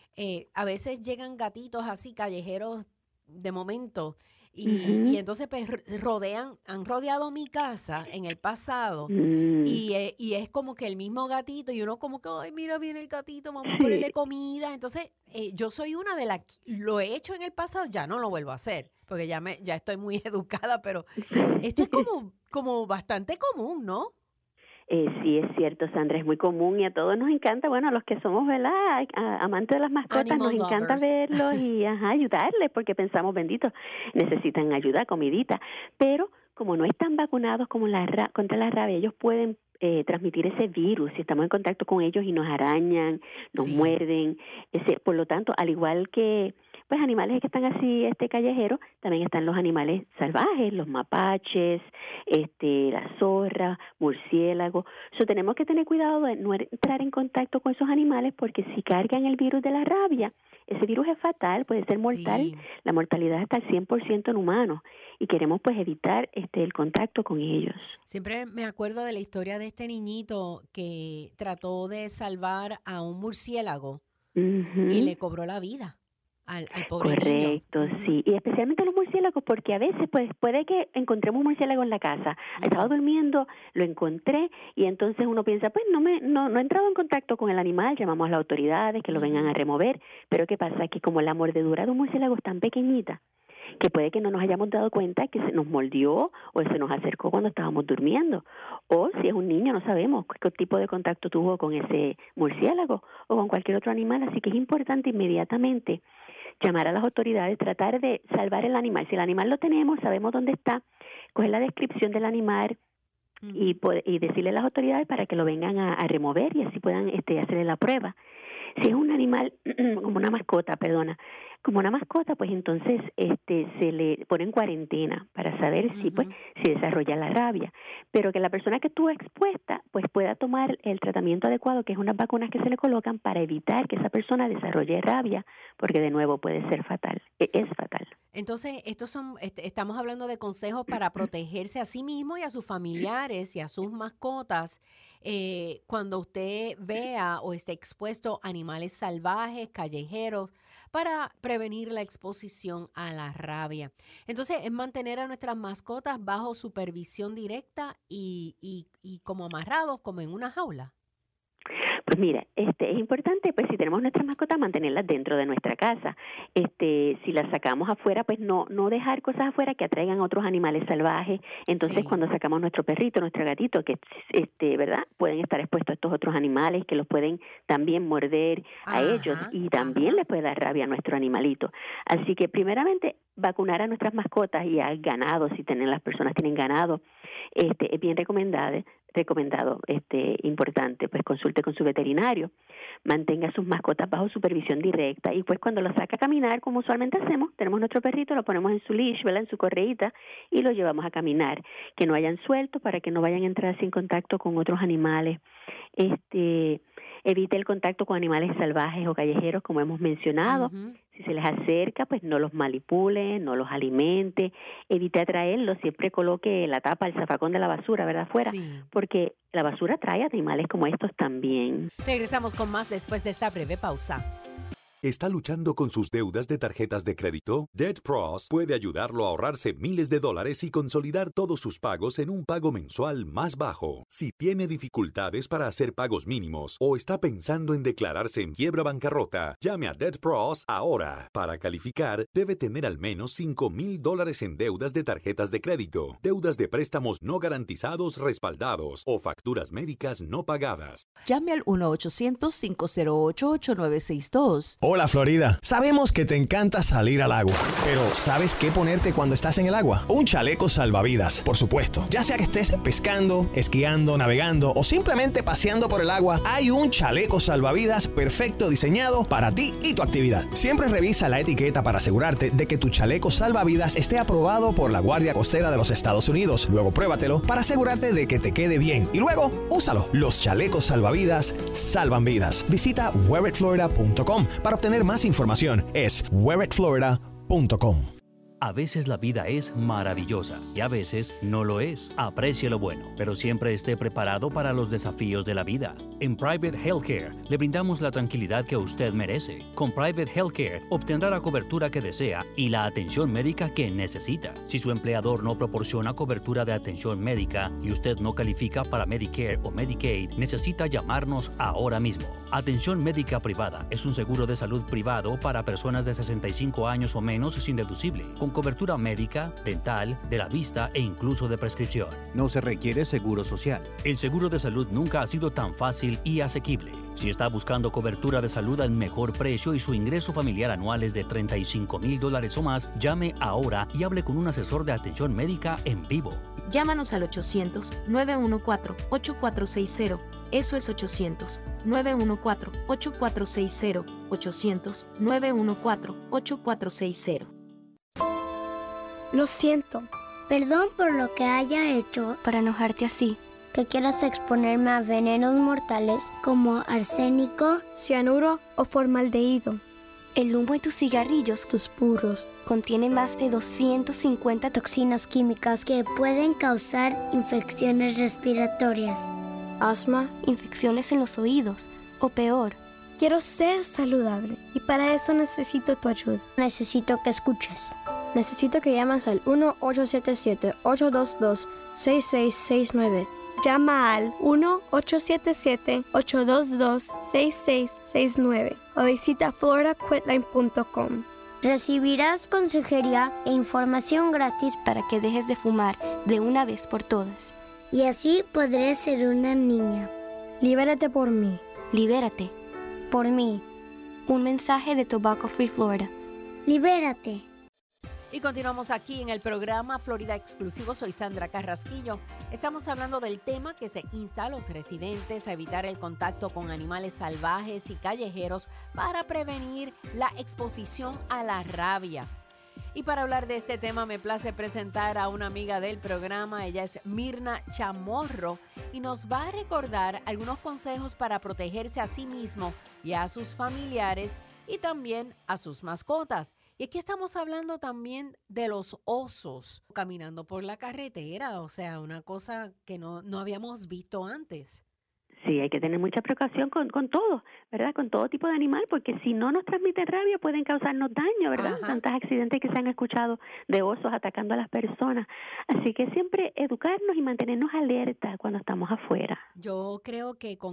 a veces llegan gatitos así callejeros de momento y entonces pues han rodeado mi casa en el pasado y es como que el mismo gatito y uno como que, ay, mira, viene el gatito, vamos a ponerle comida. Entonces yo soy una de las, lo he hecho en el pasado, ya no lo vuelvo a hacer porque ya estoy muy educada, pero esto es como bastante común, ¿no? Sí, es cierto, Sandra, es muy común y a todos nos encanta, bueno, a los que somos, ¿verdad?, amantes de las mascotas, nos encanta verlos y ayudarles porque pensamos, benditos, necesitan ayuda, comidita, pero como no están vacunados como contra la rabia, ellos pueden transmitir ese virus si estamos en contacto con ellos y nos arañan, nos muerden, por lo tanto, al igual que pues animales que están así callejeros, también están los animales salvajes, los mapaches, la zorra, murciélago. Tenemos que tener cuidado de no entrar en contacto con esos animales porque si cargan el virus de la rabia, ese virus es fatal, puede ser mortal, la mortalidad está al 100% en humanos y queremos pues evitar el contacto con ellos. Siempre me acuerdo de la historia de este niñito que trató de salvar a un murciélago y le cobró la vida. Al pobre Correcto, niño. Sí. Y especialmente los murciélagos, porque a veces pues puede que encontremos un murciélago en la casa. Estaba durmiendo, lo encontré y entonces uno piensa, pues no he entrado en contacto con el animal, llamamos a las autoridades que lo vengan a remover. Pero ¿qué pasa? Que como la mordedura de un murciélago es tan pequeñita, que puede que no nos hayamos dado cuenta que se nos mordió o se nos acercó cuando estábamos durmiendo. O si es un niño, no sabemos qué tipo de contacto tuvo con ese murciélago o con cualquier otro animal. Así que es importante inmediatamente llamar a las autoridades, tratar de salvar el animal. Si el animal lo tenemos, sabemos dónde está, coger la descripción del animal y decirle a las autoridades para que lo vengan a remover y así puedan hacerle la prueba. Si es un animal como una mascota, pues entonces se le pone en cuarentena para saber si desarrolla la rabia, pero que la persona que estuvo expuesta pues pueda tomar el tratamiento adecuado, que es unas vacunas que se le colocan para evitar que esa persona desarrolle rabia, porque de nuevo puede ser fatal, es fatal. Entonces, estamos hablando de consejos para protegerse a sí mismo y a sus familiares y a sus mascotas cuando usted vea o esté expuesto a animales salvajes, callejeros, para prevenir la exposición a la rabia. Entonces, es mantener a nuestras mascotas bajo supervisión directa y como amarrados, como en una jaula. Pues Pues mira, es importante, pues si tenemos nuestras mascotas, mantenerlas dentro de nuestra casa. Si las sacamos afuera, pues no dejar cosas afuera que atraigan otros animales salvajes. Entonces, cuando sacamos nuestro perrito, nuestro gatito, que ¿verdad? Pueden estar expuestos a estos otros animales que los pueden también morder a ellos y también les puede dar rabia a nuestro animalito. Así que primeramente vacunar a nuestras mascotas y al ganado, si las personas tienen ganado, es bien recomendado, importante, pues consulte con su veterinario, mantenga sus mascotas bajo supervisión directa y pues cuando los saca a caminar, como usualmente hacemos, tenemos nuestro perrito, lo ponemos en su leash, ¿verdad? En su correíta y lo llevamos a caminar, que no hayan suelto para que no vayan a entrar sin contacto con otros animales. Evite el contacto con animales salvajes o callejeros, como hemos mencionado. Si se les acerca, pues no los manipule, no los alimente, evite atraerlos, siempre coloque la tapa, el zafacón de la basura, ¿verdad? Afuera, porque la basura trae animales como estos también. Regresamos con más después de esta breve pausa. ¿Está luchando con sus deudas de tarjetas de crédito? Debt Pros puede ayudarlo a ahorrarse miles de dólares y consolidar todos sus pagos en un pago mensual más bajo. Si tiene dificultades para hacer pagos mínimos o está pensando en declararse en quiebra bancarrota, llame a Debt Pros ahora. Para calificar, debe tener al menos $5,000 en deudas de tarjetas de crédito, deudas de préstamos no garantizados respaldados o facturas médicas no pagadas. Llame al 1-800-508-8962. Hola Florida, sabemos que te encanta salir al agua, pero ¿sabes qué ponerte cuando estás en el agua? Un chaleco salvavidas, por supuesto. Ya sea que estés pescando, esquiando, navegando o simplemente paseando por el agua, hay un chaleco salvavidas perfecto diseñado para ti y tu actividad. Siempre revisa la etiqueta para asegurarte de que tu chaleco salvavidas esté aprobado por la Guardia Costera de los Estados Unidos. Luego pruébatelo para asegurarte de que te quede bien y luego úsalo. Los chalecos salvavidas salvan vidas. Visita wearitflorida.com para obtener más información. Es wearitflorida.com. A veces la vida es maravillosa y a veces no lo es. Aprecie lo bueno, pero siempre esté preparado para los desafíos de la vida. En Private Healthcare le brindamos la tranquilidad que usted merece. Con Private Healthcare obtendrá la cobertura que desea y la atención médica que necesita. Si su empleador no proporciona cobertura de atención médica y usted no califica para Medicare o Medicaid, necesita llamarnos ahora mismo. Atención médica privada es un seguro de salud privado para personas de 65 años o menos sin deducible, con cobertura médica, dental, de la vista e incluso de prescripción. No se requiere seguro social. El seguro de salud nunca ha sido tan fácil y asequible. Si está buscando cobertura de salud al mejor precio y su ingreso familiar anual es de $35,000 o más, llame ahora y hable con un asesor de atención médica en vivo. Llámanos al 800-914-8460. Eso es 800-914-8460. 800-914-8460. Lo siento. Perdón por lo que haya hecho para enojarte así. Que quieras exponerme a venenos mortales como arsénico, cianuro o formaldehído. El humo de tus cigarrillos, tus puros, contiene más de 250 toxinas químicas que pueden causar infecciones respiratorias, asma, infecciones en los oídos o peor. Quiero ser saludable y para eso necesito tu ayuda. Necesito que escuches. Necesito que llames al 1-877-822-6669. Llama al 1-877-822-6669 o visita floridaquitline.com. Recibirás consejería e información gratis para que dejes de fumar de una vez por todas. Y así podré ser una niña. Libérate por mí. Libérate. Por mí. Un mensaje de Tobacco Free Florida. Libérate. Y continuamos aquí en el programa Florida Exclusivo. Soy Sandra Carrasquillo. Estamos hablando del tema que se insta a los residentes a evitar el contacto con animales salvajes y callejeros para prevenir la exposición a la rabia. Y para hablar de este tema me place presentar a una amiga del programa. Ella es Mirna Chamorro y nos va a recordar algunos consejos para protegerse a sí mismo y a sus familiares y también a sus mascotas. Y aquí estamos hablando también de los osos caminando por la carretera, o sea, una cosa que no habíamos visto antes. Sí, hay que tener mucha precaución con todo, ¿verdad? Con todo tipo de animal, porque si no nos transmiten rabia pueden causarnos daño, ¿verdad? Ajá. Tantos accidentes que se han escuchado de osos atacando a las personas. Así que siempre educarnos y mantenernos alerta cuando estamos afuera. Yo creo que con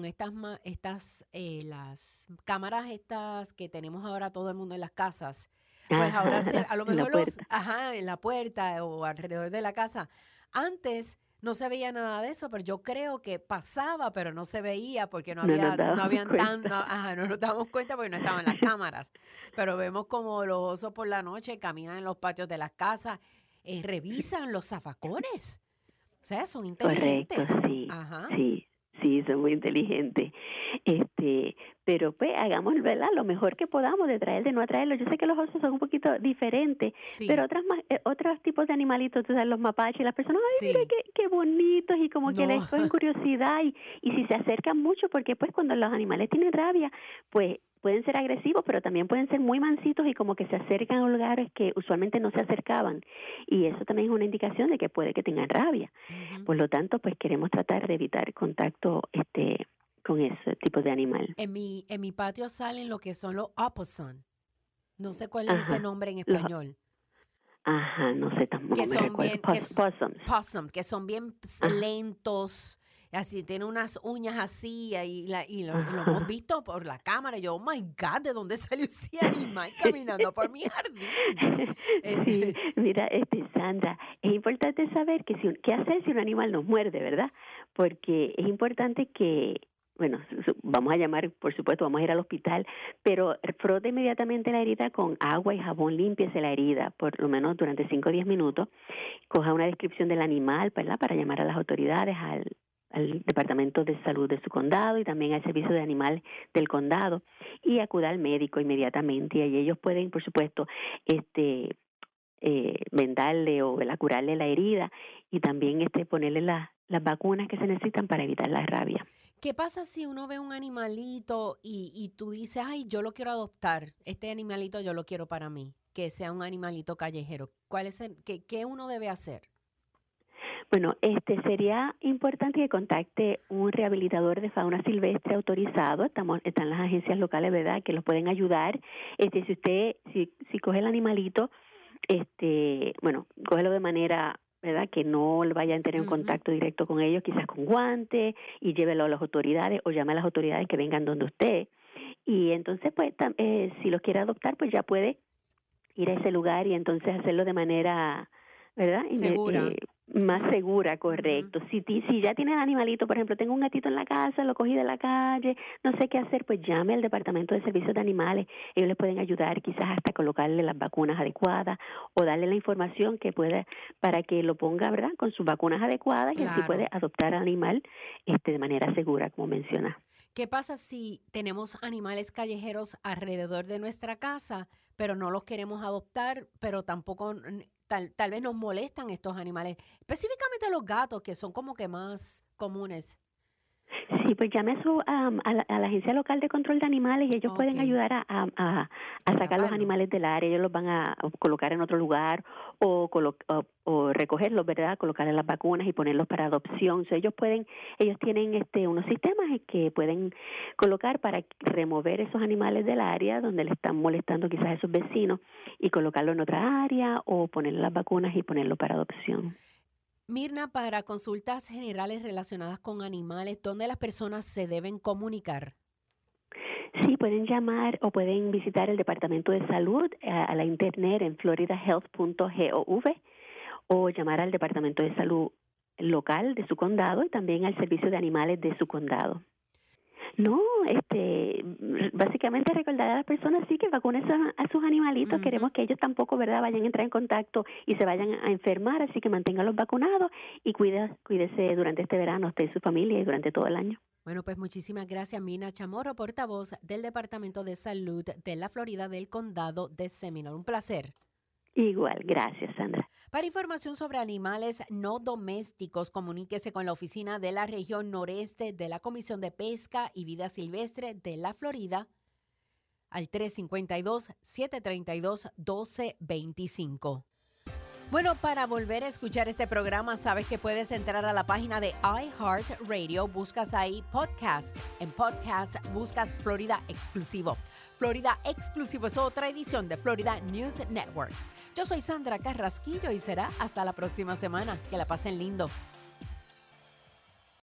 las cámaras estas que tenemos ahora todo el mundo en las casas, pues Ajá, ahora a lo en la mejor puerta. en la puerta o alrededor de la casa. Antes no se veía nada de eso, pero yo creo que pasaba, pero no se veía porque no No nos había, no dábamos habían cuenta. no nos damos cuenta porque no estaban las cámaras. Pero vemos como los osos por la noche caminan en los patios de las casas, revisan los zafacones. O sea, son Correcto, inteligentes. sí, Ajá. sí, son muy inteligentes. Pero pues hagamos, ¿verdad? Lo mejor que podamos de traer, de no atraerlos. Yo sé que los osos son un poquito diferentes, Sí. pero otros tipos de animalitos, tú sabes, los mapaches, las personas, ay, mira Sí. qué bonitos, y como que No. les cogen curiosidad, y si se acercan mucho, porque pues cuando los animales tienen rabia, pues pueden ser agresivos, pero también pueden ser muy mansitos y como que se acercan a lugares que usualmente no se acercaban. Y eso también es una indicación de que puede que tengan rabia. Por lo tanto, pues queremos tratar de evitar contacto con ese tipo de animal. En mi patio salen lo que son los opossum. No sé cuál es ese Ajá. nombre en Los- español. Ajá, no sé, tampoco Que me son recuerdo. bien, Possums. possum, que son bien Ajá. lentos, así, tienen unas uñas así, y lo Ajá. hemos visto por la cámara. Y yo, oh my God, ¿de dónde salió ese animal caminando por mi jardín? Sí, mira, Sandra, es importante saber qué hacer si un animal nos muerde, ¿verdad? Porque es importante que, bueno, vamos a llamar, por supuesto, vamos a ir al hospital, pero frote inmediatamente la herida con agua y jabón, límpiese la herida, por lo menos durante 5 o 10 minutos, coja una descripción del animal, ¿verdad? Para llamar a las autoridades, al Departamento de Salud de su condado y también al Servicio de Animal del condado, y acuda al médico inmediatamente, y ahí ellos pueden, por supuesto, vendarle o curarle la herida, y también ponerle las vacunas que se necesitan para evitar la rabia. ¿Qué pasa si uno ve un animalito y tú dices, ay, yo lo quiero adoptar, este animalito yo lo quiero para mí, que sea un animalito callejero? ¿Qué uno debe hacer? Bueno, sería importante que contacte un rehabilitador de fauna silvestre autorizado. Están las agencias locales, ¿verdad?, que los pueden ayudar. Si coge el animalito, bueno, cógelo de manera, ¿verdad?, que no vayan a tener un contacto directo con ellos, quizás con guantes, y llévelo a las autoridades o llame a las autoridades que vengan donde usted. Y entonces, pues, si lo quiere adoptar, pues ya puede ir a ese lugar y entonces hacerlo de manera, ¿verdad?, Segura. más segura, correcto. Si ya tiene el animalito, por ejemplo, tengo un gatito en la casa, lo cogí de la calle, no sé qué hacer, pues llame al Departamento de Servicios de Animales. Ellos les pueden ayudar quizás hasta colocarle las vacunas adecuadas o darle la información que pueda para que lo ponga, ¿verdad?, con sus vacunas adecuadas, y así puede adoptar al animal de manera segura, como menciona. ¿Qué pasa si tenemos animales callejeros alrededor de nuestra casa, pero no los queremos adoptar, pero tampoco, tal vez nos molestan estos animales? Específicamente los gatos, que son como que más comunes. Sí, pues llame a la Agencia Local de Control de Animales, y ellos pueden ayudar a sacar los animales del área. Ellos los van a colocar en otro lugar o recogerlos, ¿verdad?, colocarles las vacunas y ponerlos para adopción. Ellos tienen unos sistemas que pueden colocar para remover esos animales del área donde le están molestando quizás a esos vecinos, y colocarlo en otra área o ponerle las vacunas y ponerlo para adopción. Mirna, para consultas generales relacionadas con animales, ¿dónde las personas se deben comunicar? Sí, pueden llamar o pueden visitar el Departamento de Salud a la internet en floridahealth.gov, o llamar al Departamento de Salud local de su condado y también al Servicio de Animales de su condado. No, básicamente recordar a las personas sí que vacunen a sus animalitos. Queremos que ellos tampoco, ¿verdad?, vayan a entrar en contacto y se vayan a enfermar, así que manténganlos vacunados y cuídese durante este verano, usted y su familia, y durante todo el año. Bueno, pues muchísimas gracias, Mirna Chamorro, portavoz del Departamento de Salud de la Florida del Condado de Seminole. Un placer. Igual, gracias, Sandra. Para información sobre animales no domésticos, comuníquese con la oficina de la región noreste de la Comisión de Pesca y Vida Silvestre de la Florida al 352-732-1225. Bueno, para volver a escuchar este programa, sabes que puedes entrar a la página de iHeartRadio, buscas ahí podcast. En podcast buscas Florida Exclusivo. Florida Exclusivo es otra edición de Florida News Networks. Yo soy Sandra Carrasquillo y será hasta la próxima semana. Que la pasen lindo.